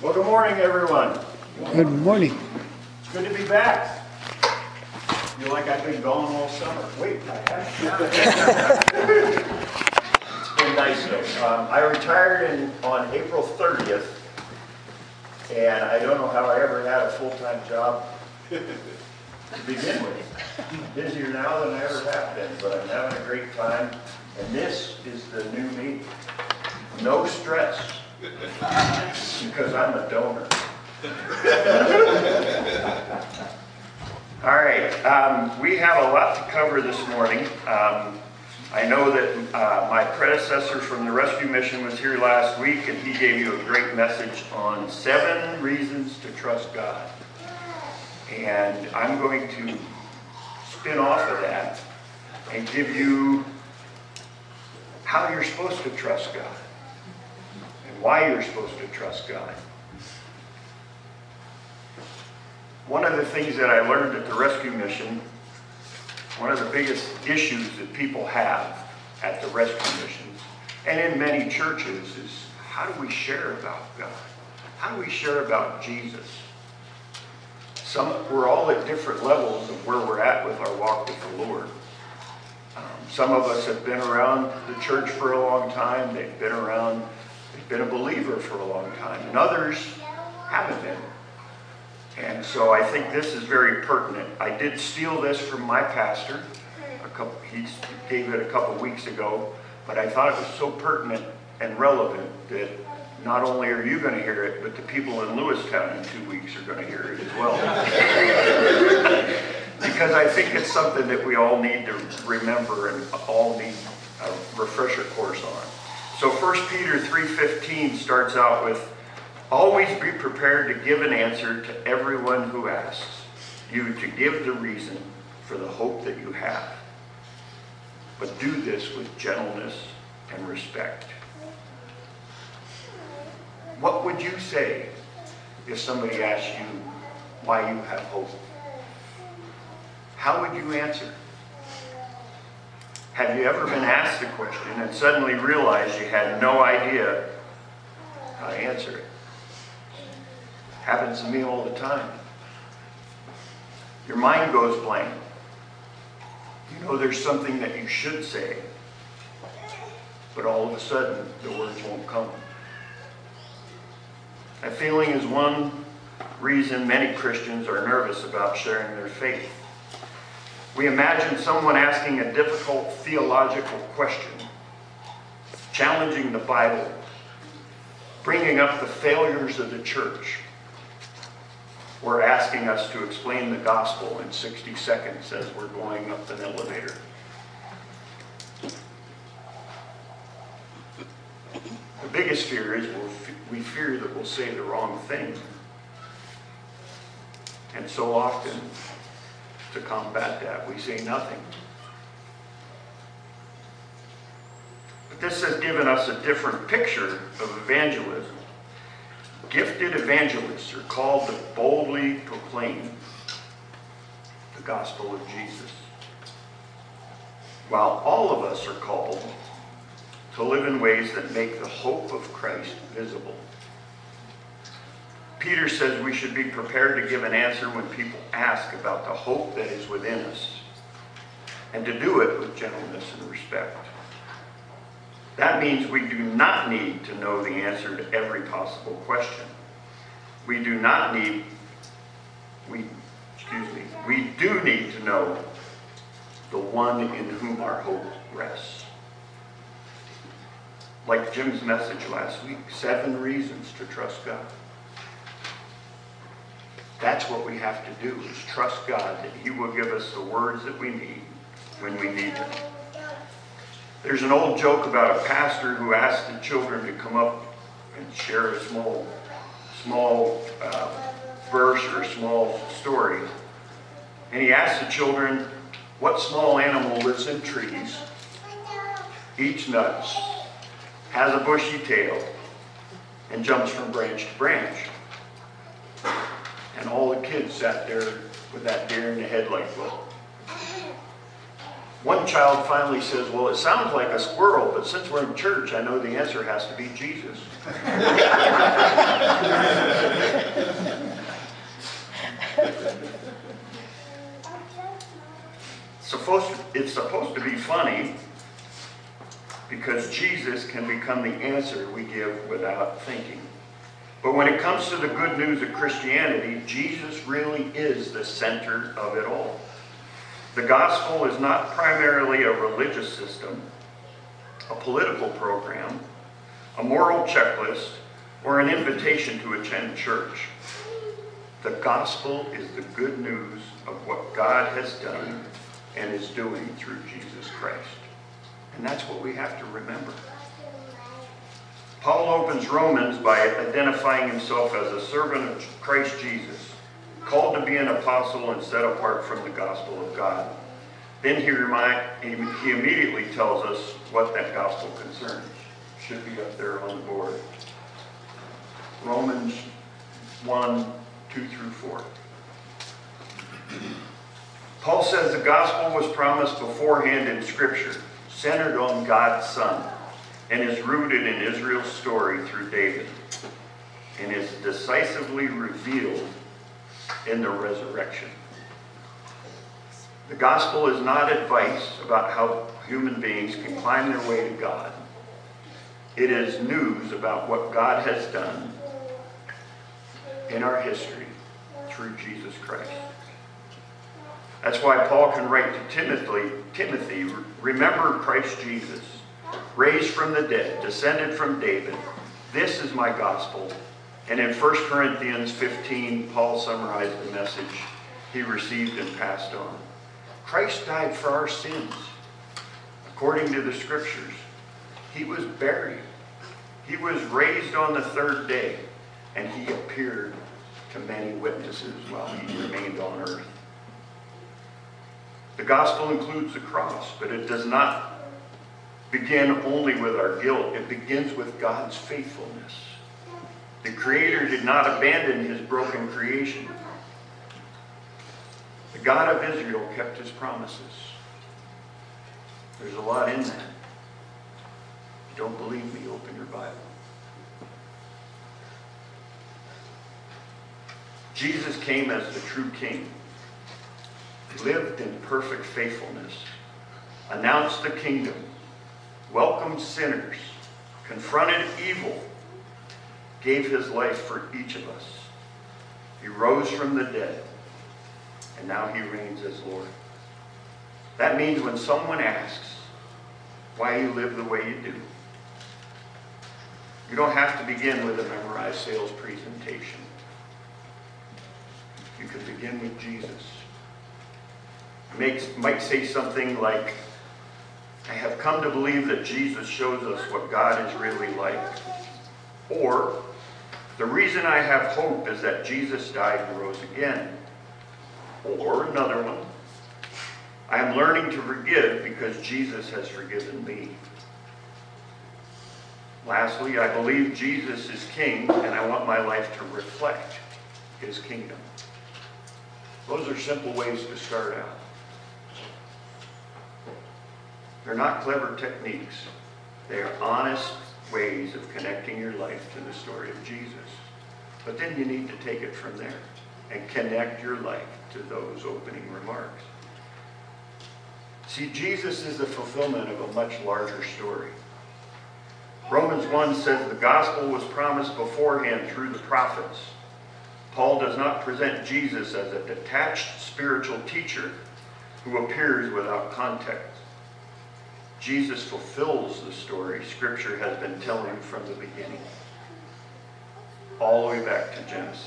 Well, good morning, everyone. Good morning. It's good to be back. Feel like I've been gone all summer. Wait, I have. It's been nice, though. I retired on April 30th, and I don't know how I ever had a full-time job to begin with. I'm busier now than I ever have been, but I'm having a great time. And this is the new me. No stress, because I'm a donor. All right, we have a lot to cover this morning. I know that my predecessor from the rescue mission was here last week, and he gave you a great message on 7 reasons to trust God. And I'm going to spin off of that and give you how you're supposed to trust God and why you're supposed to trust God. One of the things that I learned at the rescue mission, one of the biggest issues that people have at the rescue missions and in many churches is, how do we share about God? How do we share about Jesus? We're all at different levels of where we're at with our walk with the Lord. Some of us have been around the church for a long time. They've been a believer for a long time. And others haven't been. And so I think this is very pertinent. I did steal this from my pastor. He gave it a couple weeks ago. But I thought it was so pertinent and relevant that not only are you going to hear it, but the people in Lewistown in 2 weeks are going to hear it as well. Because I think it's something that we all need to remember and all need a refresher course on. So 1 Peter 3:15 starts out with, always be prepared to give an answer to everyone who asks you to give the reason for the hope that you have. But do this with gentleness and respect. What would you say if somebody asked you why you have hope? How would you answer? Have you ever been asked a question and suddenly realized you had no idea how to answer it? Happens to me all the time. Your mind goes blank. You know there's something that you should say, but all of a sudden the words won't come. That feeling is one reason many Christians are nervous about sharing their faith. We imagine someone asking a difficult theological question, challenging the Bible, bringing up the failures of the church, or asking us to explain the gospel in 60 seconds as we're going up an elevator. The biggest fear is we fear that we'll say the wrong thing. And so often, to combat that, we say nothing. But this has given us a different picture of evangelism. Gifted evangelists are called to boldly proclaim the gospel of Jesus, while all of us are called to live in ways that make the hope of Christ visible. Peter says we should be prepared to give an answer when people ask about the hope that is within us, and to do it with gentleness and respect. That means we do not need to know the answer to every possible question. We do need to know the one in whom our hope rests. Like Jim's message last week, 7 reasons to trust God. That's what we have to do, is trust God that He will give us the words that we need when we need them. There's an old joke about a pastor who asked the children to come up and share a small verse or a small story. And he asked the children, what small animal lives in trees, eats nuts, has a bushy tail, and jumps from branch to branch? And all the kids sat there with that deer in the headlight look. One child finally says, well, it sounds like a squirrel, but since we're in church, I know the answer has to be Jesus. supposed to be funny because Jesus can become the answer we give without thinking. But when it comes to the good news of Christianity, Jesus really is the center of it all. The gospel is not primarily a religious system, a political program, a moral checklist, or an invitation to attend church. The gospel is the good news of what God has done and is doing through Jesus Christ. And that's what we have to remember. Paul opens Romans by identifying himself as a servant of Christ Jesus, called to be an apostle and set apart from the gospel of God. Then he immediately tells us what that gospel concerns. Should be up there on the board. Romans 1, 2 through 4. Paul says the gospel was promised beforehand in Scripture, centered on God's Son, and is rooted in Israel's story through David, and is decisively revealed in the resurrection. The gospel is not advice about how human beings can climb their way to God. It is news about what God has done in our history through Jesus Christ. That's why Paul can write to Timothy, remember Christ Jesus, raised from the dead, descended from David. This is my gospel. And in 1 Corinthians 15, Paul summarized the message he received and passed on. Christ died for our sins. According to the Scriptures, he was buried. He was raised on the third day, and he appeared to many witnesses while he remained on earth. The gospel includes the cross, but it does not begin only with our guilt. It begins with God's faithfulness. The Creator did not abandon his broken creation. The God of Israel kept his promises. There's a lot in that. If you don't believe me, open your Bible. Jesus came as the true King, lived in perfect faithfulness, announced the kingdom, welcomed sinners, confronted evil, gave his life for each of us. He rose from the dead, and now he reigns as Lord. That means when someone asks why you live the way you do, you don't have to begin with a memorized sales presentation. You can begin with Jesus. You might say something like, I have come to believe that Jesus shows us what God is really like. Or, the reason I have hope is that Jesus died and rose again. Or another one, I am learning to forgive because Jesus has forgiven me. Lastly, I believe Jesus is King, and I want my life to reflect his kingdom. Those are simple ways to start out. They're not clever techniques. They are honest ways of connecting your life to the story of Jesus. But then you need to take it from there and connect your life to those opening remarks. See, Jesus is the fulfillment of a much larger story. Romans 1 says the gospel was promised beforehand through the prophets. Paul does not present Jesus as a detached spiritual teacher who appears without context. Jesus fulfills the story Scripture has been telling from the beginning, all the way back to Genesis.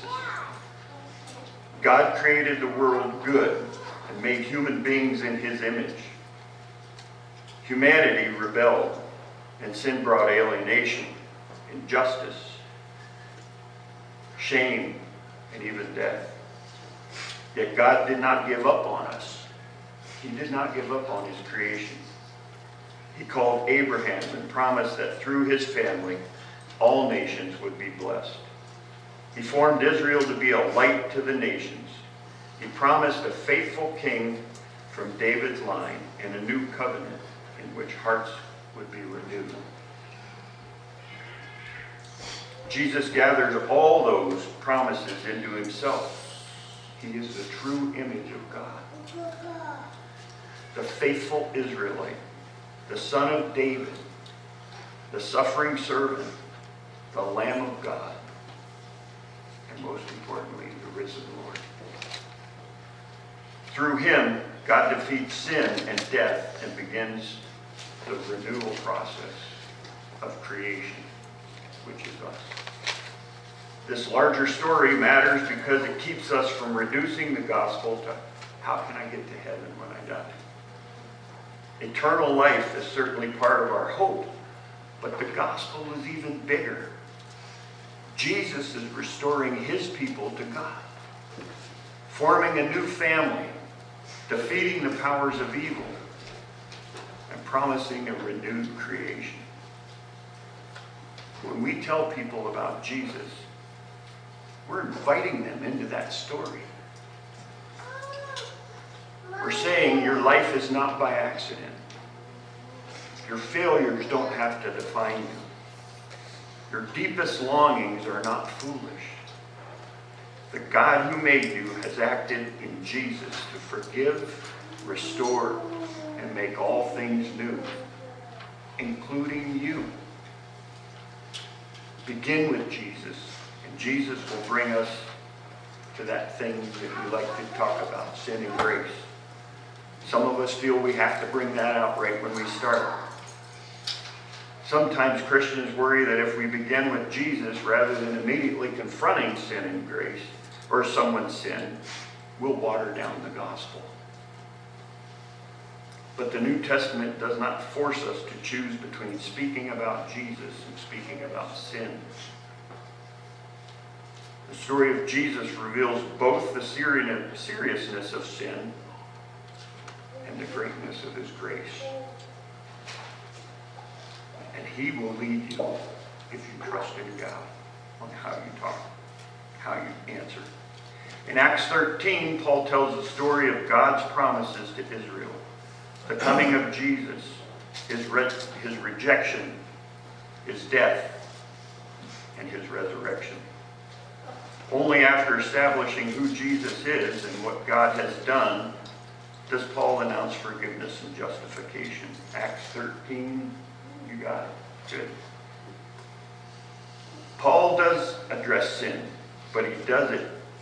God created the world good and made human beings in his image. Humanity rebelled, and sin brought alienation, injustice, shame, and even death. Yet God did not give up on us. He did not give up on his creation. He called Abraham and promised that through his family, all nations would be blessed. He formed Israel to be a light to the nations. He promised a faithful king from David's line and a new covenant in which hearts would be renewed. Jesus gathered all those promises into himself. He is the true image of God. the faithful Israelite, the Son of David, the suffering servant, the Lamb of God, and most importantly, the risen Lord. Through him, God defeats sin and death and begins the renewal process of creation, which is us. This larger story matters because it keeps us from reducing the gospel to how can I get to heaven when I die? Eternal life is certainly part of our hope, but the gospel is even bigger. Jesus is restoring his people to God, forming a new family, defeating the powers of evil, and promising a renewed creation. When we tell people about Jesus, we're inviting them into that story. We're saying your life is not by accident. Your failures don't have to define you. Your deepest longings are not foolish. The God who made you has acted in Jesus to forgive, restore, and make all things new, including you. Begin with Jesus, and Jesus will bring us to that thing that we like to talk about, sin and grace. Some of us feel we have to bring that out right when we start. Sometimes Christians worry that if we begin with Jesus rather than immediately confronting sin and grace, or someone's sin, we'll water down the gospel. But the New Testament does not force us to choose between speaking about Jesus and speaking about sin. The story of Jesus reveals both the seriousness of sin and the greatness of his grace. And he will lead you if you trust in God on how you talk, how you answer. In Acts 13, Paul tells the story of God's promises to Israel, the coming of Jesus, his rejection, his death, and his resurrection. Only after establishing who Jesus is and what God has done does Paul announce forgiveness and justification. Acts 13, you got it. Good. Paul does address sin, but he does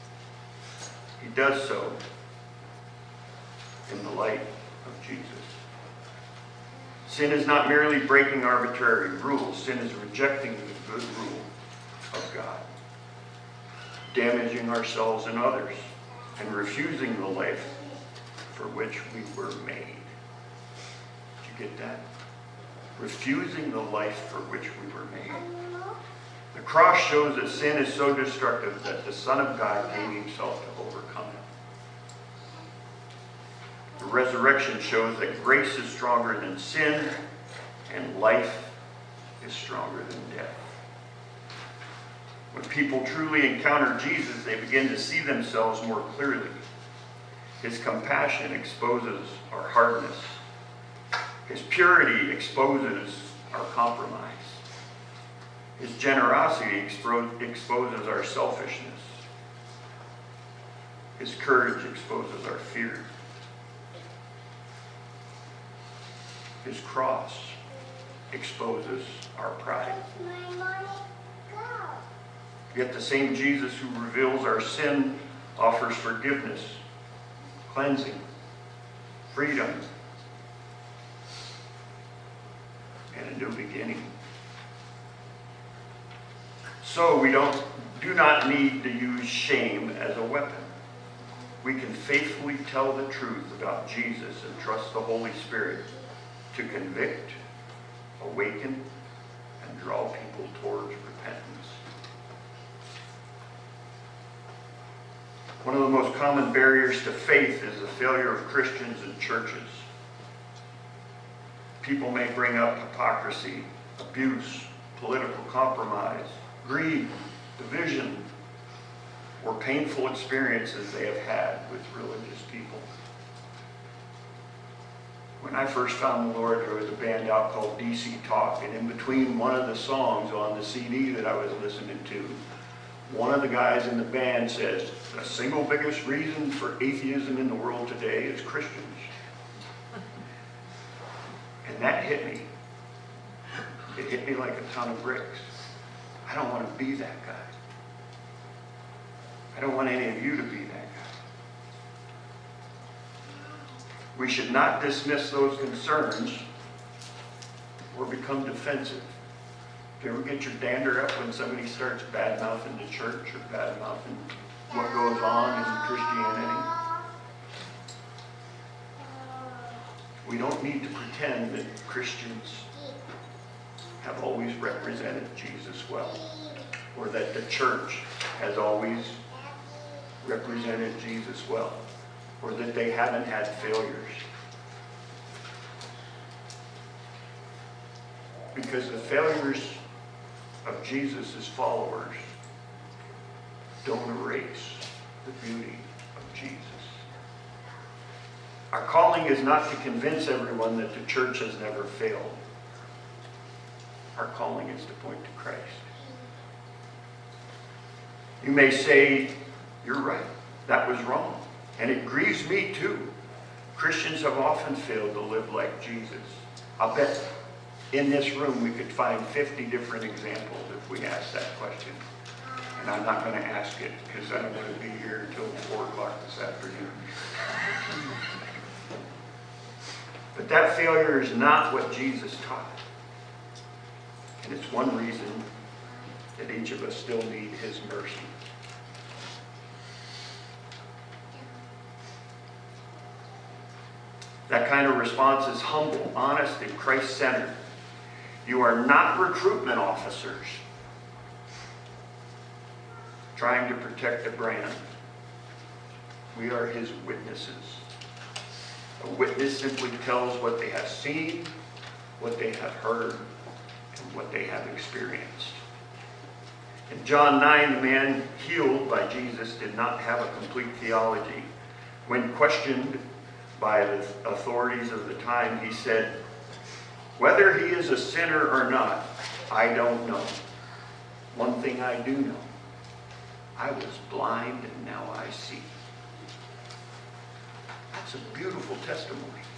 so in the light of Jesus. Sin is not merely breaking arbitrary rules. Sin is rejecting the good rule of God, damaging ourselves and others, and refusing the life for which we were made. Did you get that? Refusing the life for which we were made. The cross shows that sin is so destructive that the Son of God gave himself to overcome it. The resurrection shows that grace is stronger than sin and life is stronger than death. When people truly encounter Jesus, they begin to see themselves more clearly. His compassion exposes our hardness. His purity exposes our compromise. His generosity exposes our selfishness. His courage exposes our fear. His cross exposes our pride. Yet the same Jesus who reveals our sin offers forgiveness, cleansing, freedom, and a new beginning. So we do not need to use shame as a weapon. We can faithfully tell the truth about Jesus and trust the Holy Spirit to convict, awaken, and draw people towards repentance. One of the most common barriers to faith is the failure of Christians and churches. People may bring up hypocrisy, abuse, political compromise, greed, division, or painful experiences they have had with religious people. When I first found the Lord, there was a band out called DC Talk, and in between one of the songs on the CD that I was listening to, one of the guys in the band says, the single biggest reason for atheism in the world today is Christians. And that hit me. It hit me like a ton of bricks. I don't want to be that guy. I don't want any of you to be that guy. We should not dismiss those concerns or become defensive. Do you ever get your dander up when somebody starts bad-mouthing the church or bad-mouthing what goes on in Christianity? We don't need to pretend that Christians have always represented Jesus well, or that the church has always represented Jesus well, or that they haven't had failures. Because the failures of Jesus' followers don't erase the beauty of Jesus. Our calling is not to convince everyone that the church has never failed. Our calling is to point to Christ. You may say, you're right, that was wrong. And it grieves me too. Christians have often failed to live like Jesus. I'll bet in this room we could find 50 different examples if we asked that question. And I'm not going to ask it because I don't want to be here until 4 o'clock this afternoon. But that failure is not what Jesus taught. And it's one reason that each of us still need his mercy. That kind of response is humble, honest, and Christ-centered. You are not recruitment officers trying to protect a brand. We are his witnesses. A witness simply tells what they have seen, what they have heard, and what they have experienced. In John 9, the man healed by Jesus did not have a complete theology. When questioned by the authorities of the time, he said, "Whether he is a sinner or not, I don't know. One thing I do know, I was blind and now I see." That's a beautiful testimony.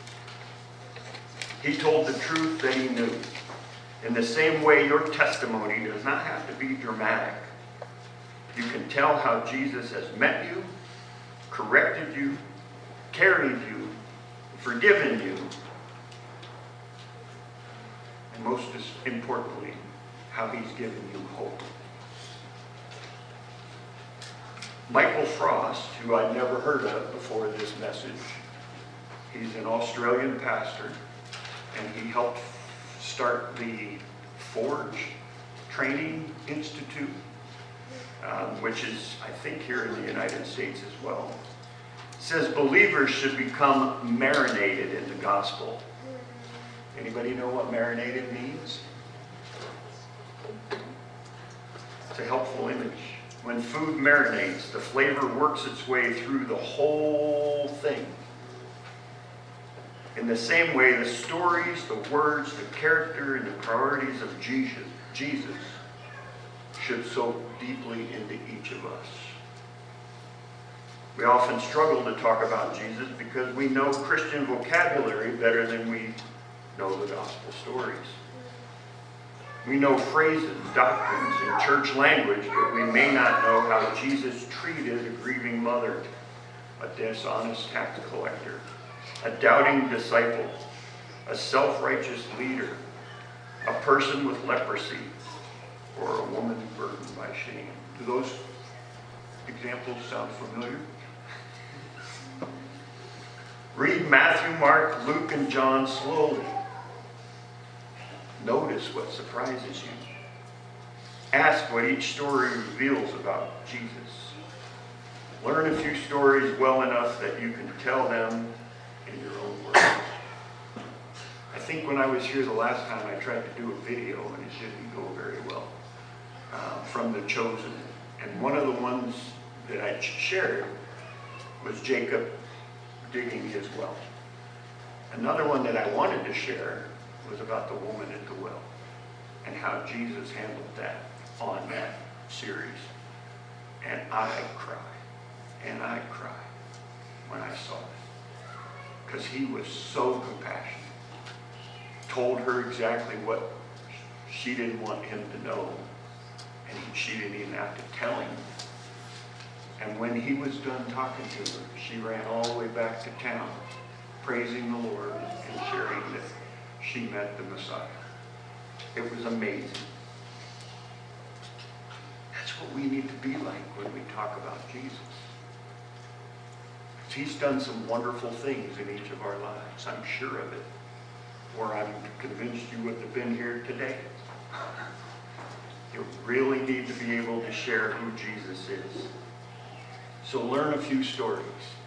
He told the truth that he knew. In the same way, your testimony does not have to be dramatic. You can tell how Jesus has met you, corrected you, carried you, forgiven you, and most importantly, how he's given you hope. Michael Frost, who I'd never heard of before this message, he's an Australian pastor, and he helped start the Forge Training Institute, which is, I think, here in the United States as well. Says believers should become marinated in the gospel. Anybody know what marinated means? It's a helpful image. When food marinates, the flavor works its way through the whole thing. In the same way, the stories, the words, the character, and the priorities of Jesus should soak deeply into each of us. We often struggle to talk about Jesus because we know Christian vocabulary better than we know the gospel stories. We know phrases, doctrines, and church language, but we may not know how Jesus treated a grieving mother, a dishonest tax collector, a doubting disciple, a self-righteous leader, a person with leprosy, or a woman burdened by shame. Do those examples sound familiar? Read Matthew, Mark, Luke, and John slowly. Notice what surprises you. Ask what each story reveals about Jesus. Learn a few stories well enough that you can tell them in your own words. I think when I was here the last time, I tried to do a video, and it didn't go very well, from The Chosen. And one of the ones that I shared was Jacob digging his well. Another one that I wanted to share was about the woman at the well and how Jesus handled that on that series. And I cried when I saw it, because he was so compassionate. told her exactly what she didn't want him to know, and she didn't even have to tell him. And when he was done talking to her, she ran all the way back to town, praising the Lord and sharing that she met the Messiah. It was amazing. That's what we need to be like when we talk about Jesus. He's done some wonderful things in each of our lives. I'm sure of it. Or I'm convinced you wouldn't have been here today. You really need to be able to share who Jesus is. So learn a few stories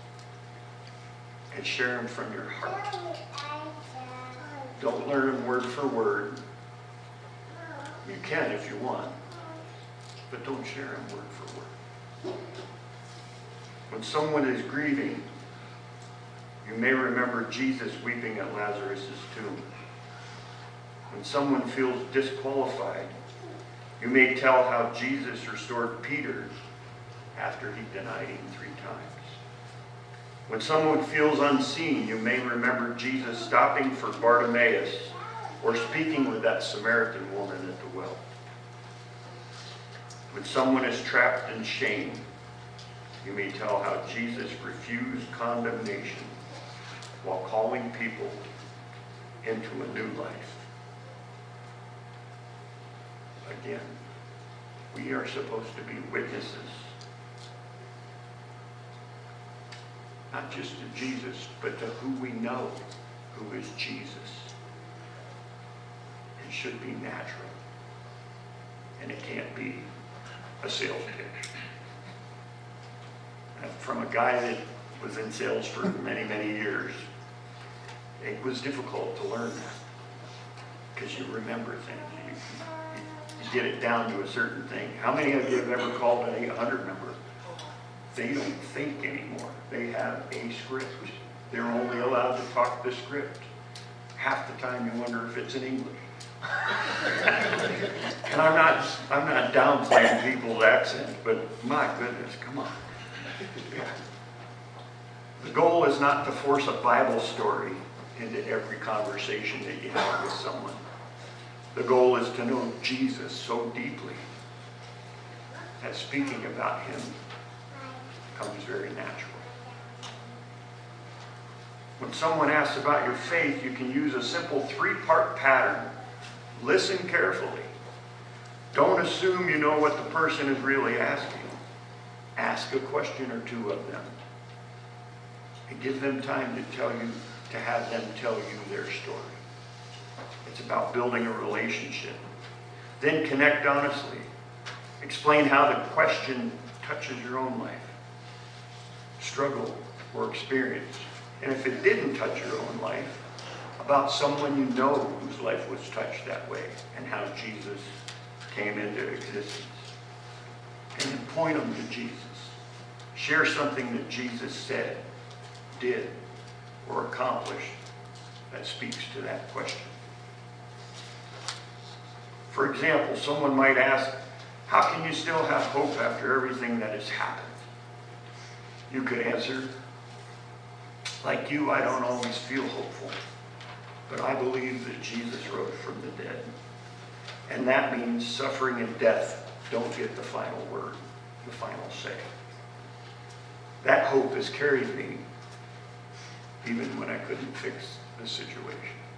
and share them from your heart. Don't learn them word for word. You can if you want, but don't share them word for word. When someone is grieving, you may remember Jesus weeping at Lazarus' tomb. When someone feels disqualified, you may tell how Jesus restored Peter after he denied him 3 times. When someone feels unseen, you may remember Jesus stopping for Bartimaeus or speaking with that Samaritan woman at the well. When someone is trapped in shame, you may tell how Jesus refused condemnation while calling people into a new life. Again, we are supposed to be witnesses, not just to Jesus, but to who we know, who is Jesus. It should be natural, and it can't be a sales pitch. And from a guy that was in sales for many, many years, it was difficult to learn that because you remember things. You get it down to a certain thing. How many of you have ever called an 800 number? They don't think anymore. They have a script. They're only allowed to talk the script. Half the time you wonder if it's in English. And I'm not downplaying people's accents, but my goodness, come on. Yeah. The goal is not to force a Bible story into every conversation that you have with someone. The goal is to know Jesus so deeply that speaking about him comes very natural. When someone asks about your faith, you can use a simple 3-part pattern. Listen carefully. Don't assume you know what the person is really asking. Ask a question or 2 of them. And give them time to have them tell you their story. It's about building a relationship. Then connect honestly. Explain how the question touches your own life, struggle, or experience. And if it didn't touch your own life, about someone you know whose life was touched that way and how Jesus came into existence. And then point them to Jesus. Share something that Jesus said, did, or accomplished that speaks to that question. For example, someone might ask, how can you still have hope after everything that has happened? You could answer, like you, I don't always feel hopeful, but I believe that Jesus rose from the dead. And that means suffering and death don't get the final word, the final say. That hope has carried me even when I couldn't fix the situation.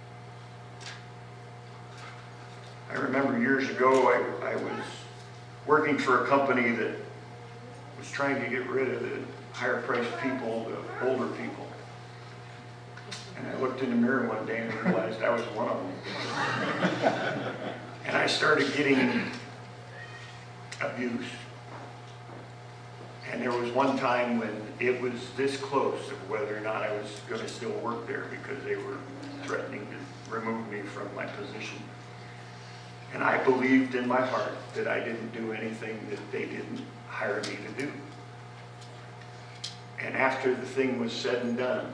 I remember years ago I was working for a company that was trying to get rid of the higher priced people, the older people. And I looked in the mirror one day and realized I was one of them. And I started getting abuse. And there was one time when it was this close of whether or not I was going to still work there because they were threatening to remove me from my position. And I believed in my heart that I didn't do anything that they didn't hire me to do. And after the thing was said and done,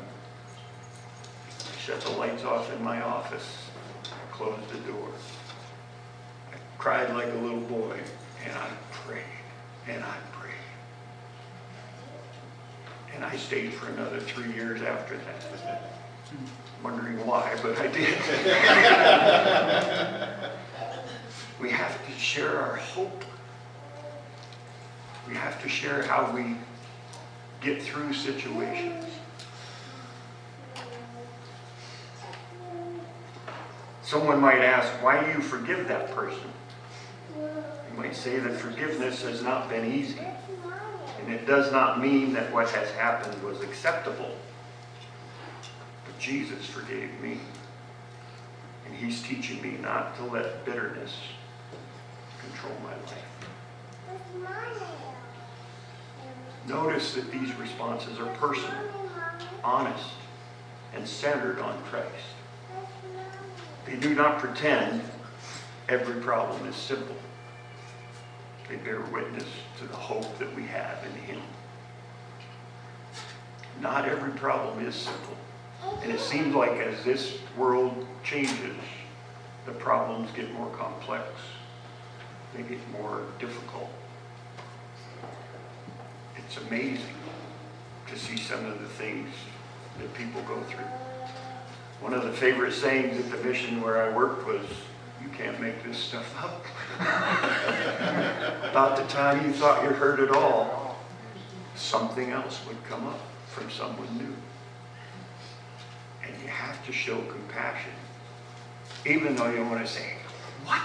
I shut the lights off in my office. I closed the door. I cried like a little boy, and I prayed, and I prayed. And I stayed for another 3 years after that. Wondering why, but I did. We have to share our hope. We have to share how we get through situations. Someone might ask, why do you forgive that person? You might say that forgiveness has not been easy. And it does not mean that what has happened was acceptable. But Jesus forgave me. And he's teaching me not to let bitterness control my life. Notice that these responses are personal, honest, and centered on Christ. They do not pretend every problem is simple. They bear witness to the hope that we have in him. Not every problem is simple. And it seems like as this world changes, the problems get more complex. They get more difficult. It's amazing to see some of the things that people go through. One of the favorite sayings at the mission where I worked was, you can't make this stuff up. About the time you thought you heard it all, something else would come up from someone new. And you have to show compassion, even though you want to say, what?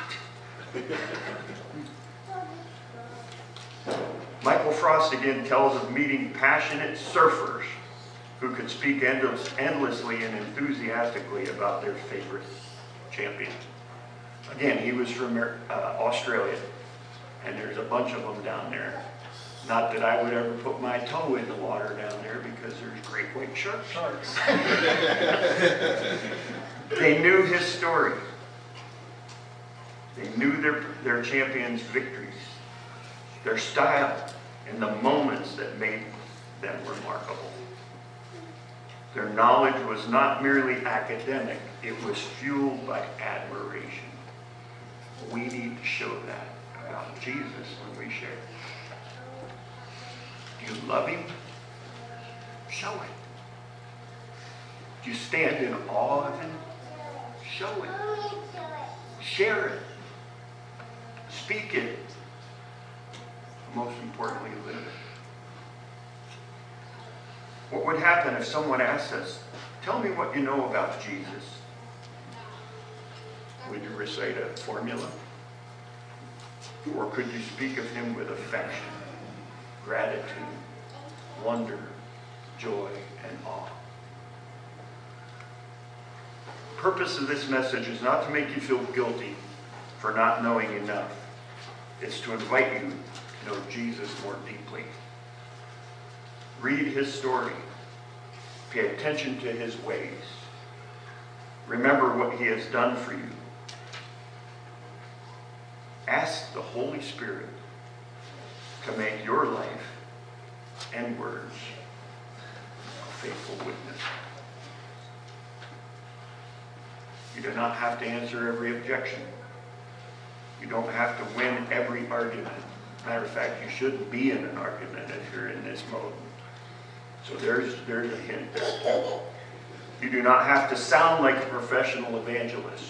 Michael Frost again tells of meeting passionate surfers who could speak endlessly and enthusiastically about their favorite champion. Again, he was from Australia, and there's a bunch of them down there. Not that I would ever put my toe in the water down there because there's great white sharks. They knew his story. They knew their champion's victories, their style, and the moments that made them remarkable. Their knowledge was not merely academic, it was fueled by admiration. We need to show that about Jesus when we share. Do you love him? Show it. Do you stand in awe of him? Show it. Share it. Speak it. Most importantly, live it. What would happen if someone asked us, tell me what you know about Jesus? Would you recite a formula? Or could you speak of him with affection, gratitude, wonder, joy, and awe? The purpose of this message is not to make you feel guilty for not knowing enough. It's to invite you to know Jesus more deeply. Read his story. Pay attention to his ways. Remember what he has done for you. Ask the Holy Spirit to make your life and words a faithful witness. You do not have to answer every objection. You don't have to win every argument. Matter of fact, you shouldn't be in an argument if you're in this mode. So there's a hint there. You do not have to sound like a professional evangelist.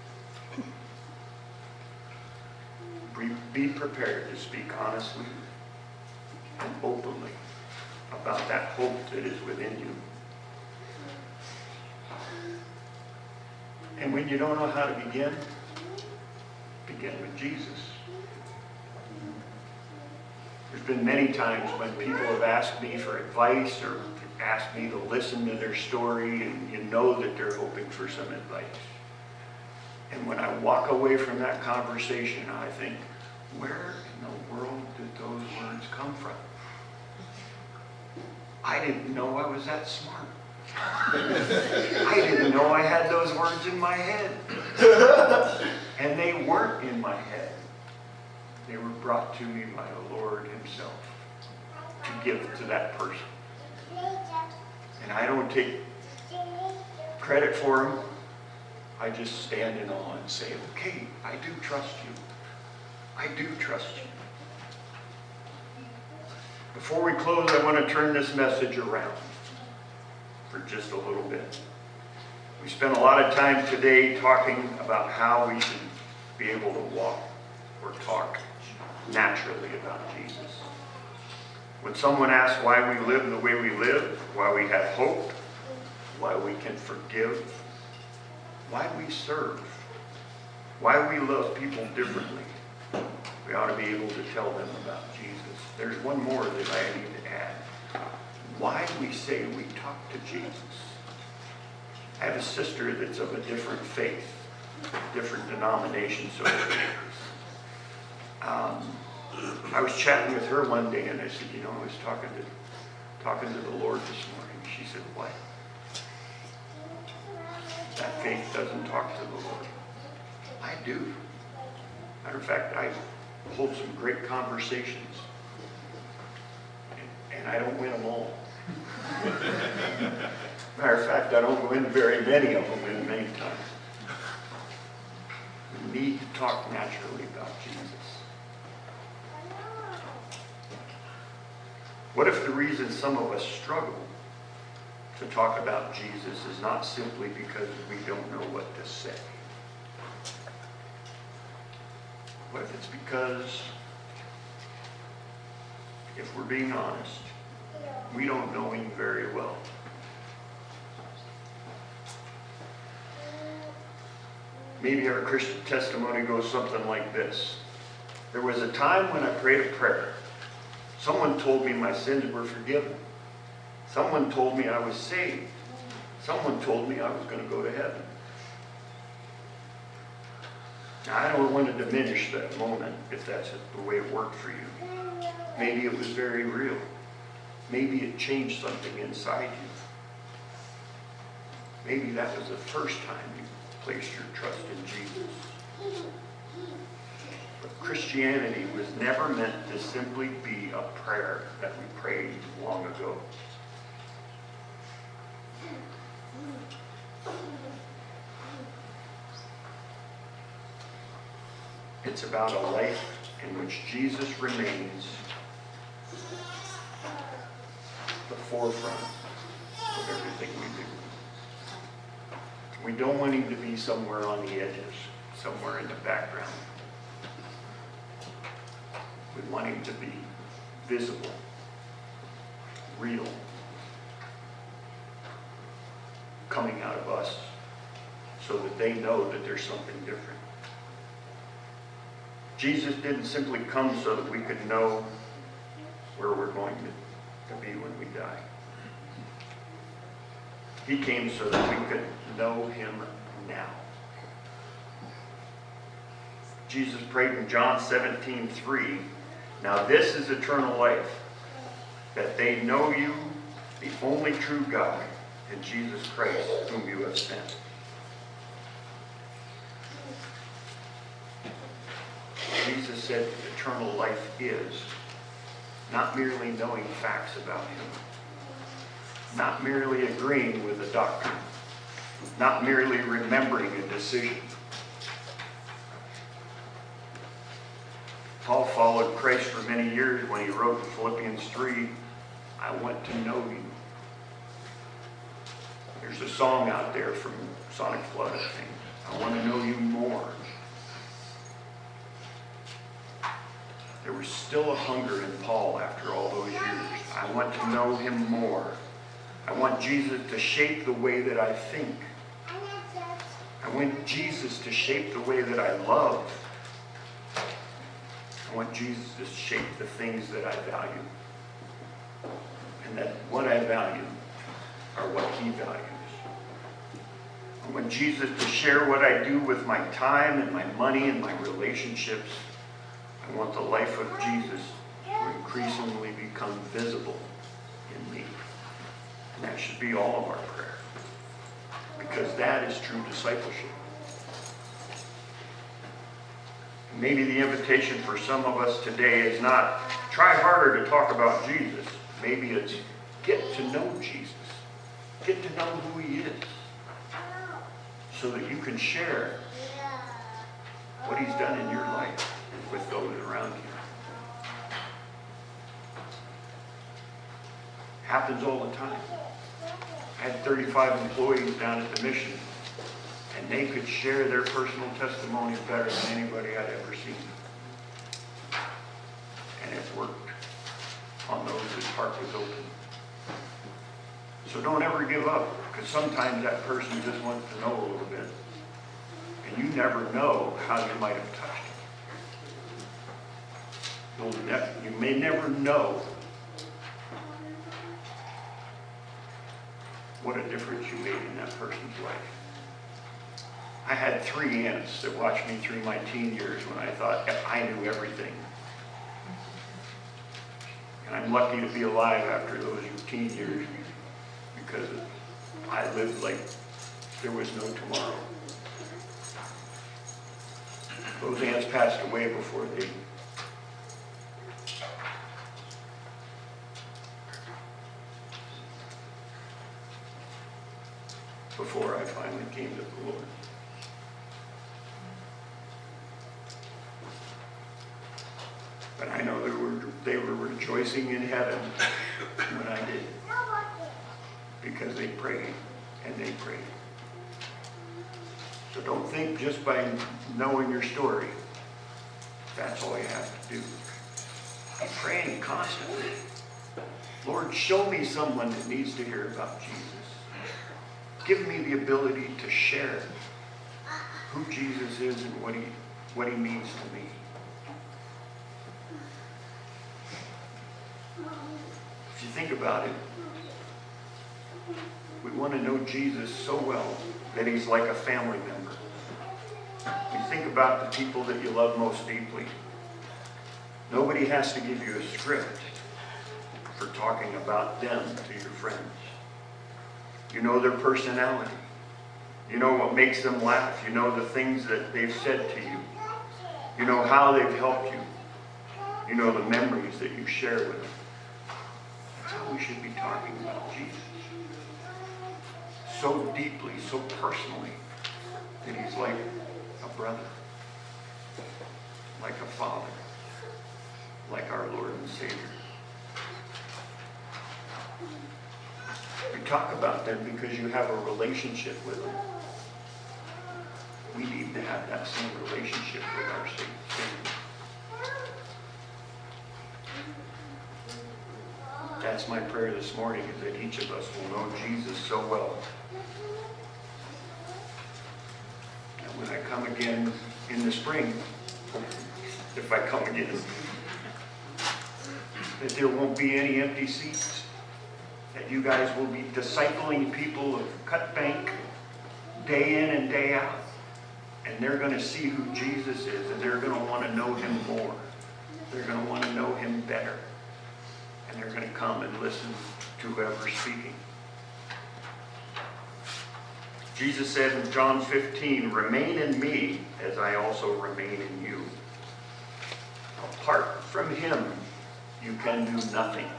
Be prepared to speak honestly and openly about that hope that is within you. And when you don't know how to begin with Jesus. There's been many times when people have asked me for advice or asked me to listen to their story, and you know that they're hoping for some advice. And when I walk away from that conversation, I think, where in the world did those words come from? I didn't know I was that smart. I didn't know I had those words in my head. And they weren't in my head. They were brought to me by the Lord himself to give to that person. And I don't take credit for them. I just stand in awe and say, okay, I do trust you. I do trust you. Before we close, I want to turn this message around for just a little bit. We spent a lot of time today talking about how we should be able to walk or talk naturally about Jesus. When someone asks why we live the way we live, why we have hope, why we can forgive, why we serve, why we love people differently, we ought to be able to tell them about Jesus. There's one more that I need to add. Why we say we talk to Jesus. I have a sister that's of a different faith, different denomination, so to speak. I was chatting with her one day, and I said, you know, I was talking to the Lord this morning. She said, what? That faith doesn't talk to the Lord. I do. Matter of fact, I hold some great conversations, and I don't win them all. Matter of fact, I don't win very many of them in many times. We need to talk naturally about Jesus. What if the reason some of us struggle to talk about Jesus is not simply because we don't know what to say? What if it's because, if we're being honest, we don't know him very well? Maybe our Christian testimony goes something like this. There was a time when I prayed a prayer. Someone told me my sins were forgiven. Someone told me I was saved. Someone told me I was going to go to heaven. Now, I don't want to diminish that moment if that's the way it worked for you. Maybe it was very real. Maybe it changed something inside you. Maybe that was the first time you placed your trust in Jesus. But Christianity was never meant to simply be a prayer that we prayed long ago. It's about a life in which Jesus remains the forefront of everything we do. We don't want him to be somewhere on the edges, somewhere in the background. We want him to be visible, real, coming out of us so that they know that there's something different. Jesus didn't simply come so that we could know where we're going to be when we die. He came so that we could know him now. Jesus prayed in John 17:3, now this is eternal life, that they know you, the only true God, and Jesus Christ, whom you have sent. Jesus said eternal life is not merely knowing facts about him, not merely agreeing with a doctrine, not merely remembering a decision. Paul followed Christ for many years when he wrote in Philippians 3, I want to know you. There's a song out there from Sonic Flood, I think. I want to know you more. There was still a hunger in Paul after all those years. I want to know him more. I want Jesus to shape the way that I think. I want Jesus to shape the way that I love. I want Jesus to shape the things that I value. And that what I value are what he values. I want Jesus to share what I do with my time and my money and my relationships. I want the life of Jesus to increasingly become visible in me. And that should be all of our prayer. Because that is true discipleship. Maybe the invitation for some of us today is not try harder to talk about Jesus. Maybe it's get to know Jesus. Get to know who he is. So that you can share what he's done in your life with those around you. Happens all the time. I had 35 employees down at the mission And they could share their personal testimonies better than anybody I'd ever seen. And it worked on those whose heart was open. So don't ever give up, because sometimes that person just wants to know a little bit. And you never know how you might have touched them. You may never know what a difference you made in that person's life. I had 3 aunts that watched me through my teen years when I thought I knew everything. And I'm lucky to be alive after those teen years, because I lived like there was no tomorrow. Those aunts passed away before I finally came to the Lord. But I know they were rejoicing in heaven when I did, because they prayed and they prayed. So don't think just by knowing your story, that's all you have to do. Be praying constantly. Lord, show me someone that needs to hear about Jesus. Give me the ability to share who Jesus is and what he means to me. If you think about it, we want to know Jesus so well that he's like a family member. You think about the people that you love most deeply. Nobody has to give you a script for talking about them to your friends. You know their personality. You know what makes them laugh. You know the things that they've said to you. You know how they've helped you. You know the memories that you share with them. That's how we should be talking about Jesus. So deeply, so personally, that he's like a brother, like a father, like our Lord and Savior. We talk about them because you have a relationship with them. We need to have that same relationship with our Savior. That's my prayer this morning, is that each of us will know Jesus so well. And when I come again in the spring, if I come again, that there won't be any empty seats. That you guys will be discipling people of Cut Bank day in and day out. And they're going to see who Jesus is, and they're going to want to know him more. They're going to want to know him better. And they're going to come and listen to whoever's speaking. Jesus said in John 15, "Remain in me as I also remain in you." Apart from him, you can do nothing.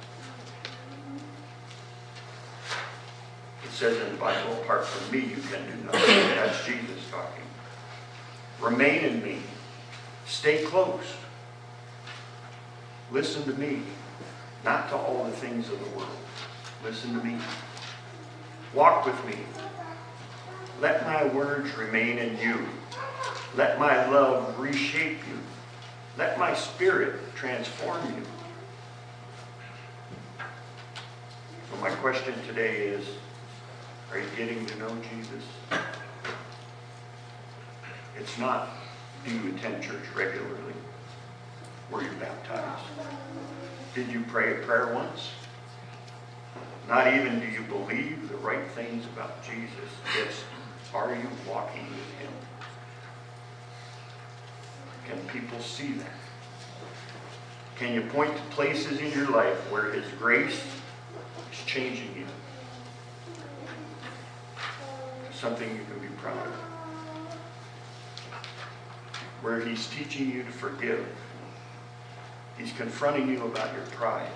It says in the Bible, apart from me, you can do nothing. That's Jesus talking. Remain in me. Stay close. Listen to me. Not to all the things of the world. Listen to me. Walk with me. Let my words remain in you. Let my love reshape you. Let my spirit transform you. So my question today is, are you getting to know Jesus? It's not, do you attend church regularly? Were you baptized? Did you pray a prayer once? Not even do you believe the right things about Jesus. It's, are you walking with him? Can people see that? Can you point to places in your life where his grace is changing you? Something you can be proud of. Where he's teaching you to forgive. He's confronting you about your pride.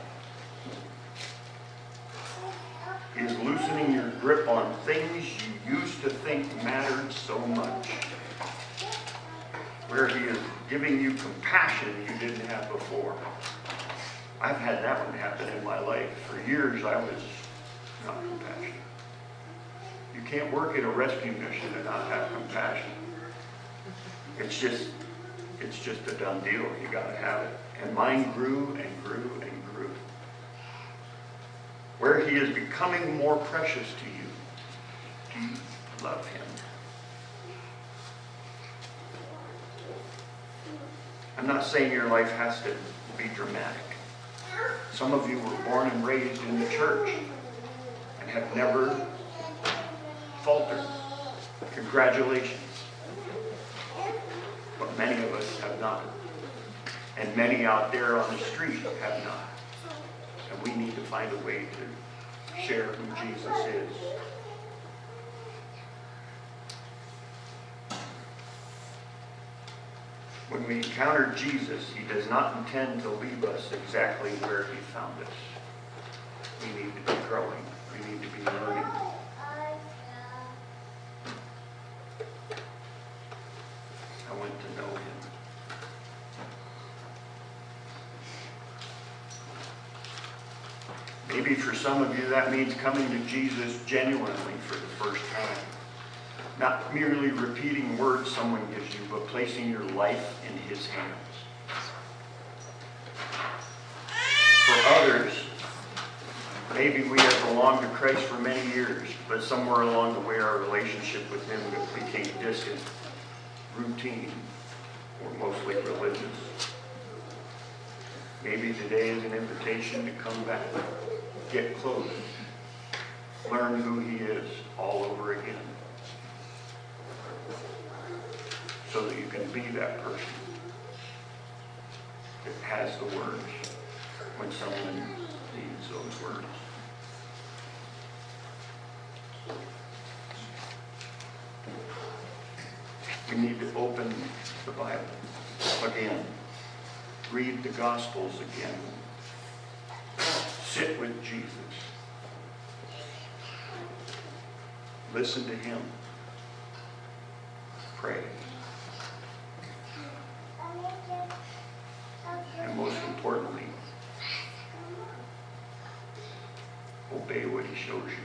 He's loosening your grip on things you used to think mattered so much. Where he is giving you compassion you didn't have before. I've had that one happen in my life. For years I was not compassionate. You can't work in a rescue mission and not have compassion. It's just a done deal. You got to have it. And mine grew and grew and grew. Where he is becoming more precious to you, do you love him? I'm not saying your life has to be dramatic. Some of you were born and raised in the church and have never faltered. Congratulations. But many of us have not. And many out there on the street have not. And we need to find a way to share who Jesus is. When we encounter Jesus, he does not intend to leave us exactly where he found us. We need to be growing. We need to be learning. I want to know him. Maybe for some of you that means coming to Jesus genuinely for the first time. Not merely repeating words someone gives you, but placing your life in his hands. For others, maybe we have belonged to Christ for many years, but somewhere along the way our relationship with him became distant, routine, or mostly religious. Maybe today is an invitation to come back, get close, learn who he is all over again, so that you can be that person that has the words when someone needs those words. We need to open the Bible again. Read the Gospels again. Sit with Jesus. Listen to him. Pray. And most importantly, obey what he shows you.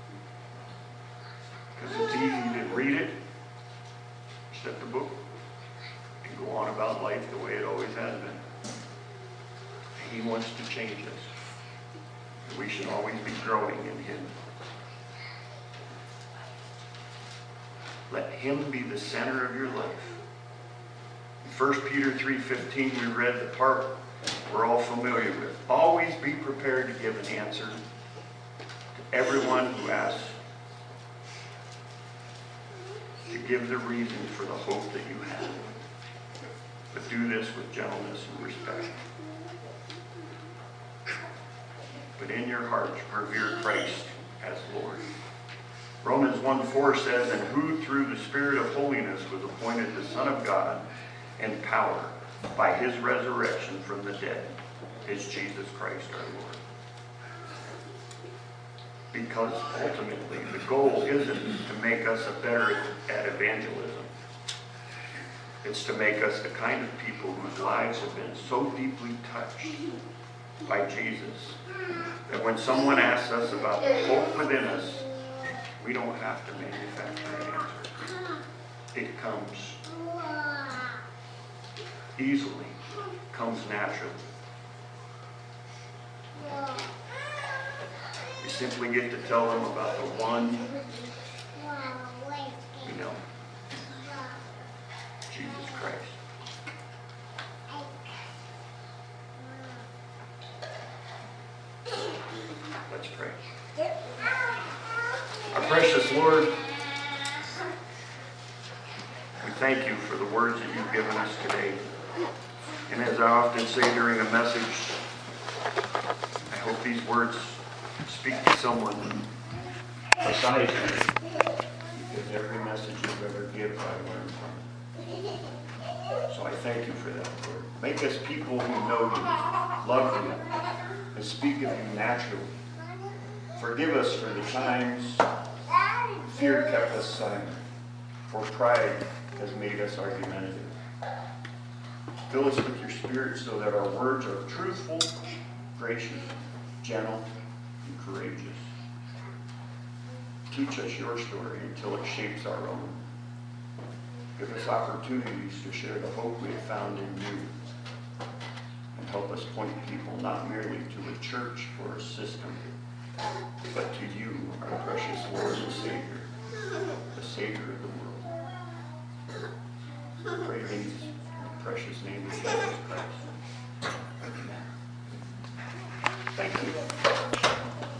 Because it's easy to read it, shut the book, and go on about life the way it always has been. He wants to change us. We should always be growing in him. Let him be the center of your life. In 1 Peter 3:15, we read the part we're all familiar with. Always be prepared to give an answer to everyone who asks, to give the reason for the hope that you have. But do this with gentleness and respect. But in your hearts, revere Christ as Lord. Romans 1:4 says, and who through the Spirit of holiness was appointed the Son of God in power by his resurrection from the dead, is Jesus Christ our Lord. Because ultimately the goal isn't to make us better at evangelism. It's to make us the kind of people whose lives have been so deeply touched by Jesus that when someone asks us about the hope within us, we don't have to manufacture an answer. It comes easily, comes naturally. We simply get to tell them about the one we know, Jesus Christ. Let's pray. Our precious Lord, we thank you for the words that you've given us today. And as I often say during a message, I hope these words speak to someone besides me, because every message you've ever given, I learned from. So I thank you for that, Lord. Make us people who know you, love you, and speak of you naturally. Forgive us for the times fear kept us silent, or pride has made us argumentative. Fill us with your Spirit so that our words are truthful, gracious, gentle, and courageous. Teach us your story until it shapes our own. Give us opportunities to share the hope we have found in you. And help us point people not merely to a church or a system, but to you, our precious Lord and Savior, the Savior of the world. I pray these in the precious name of Jesus Christ. Amen. Thank you.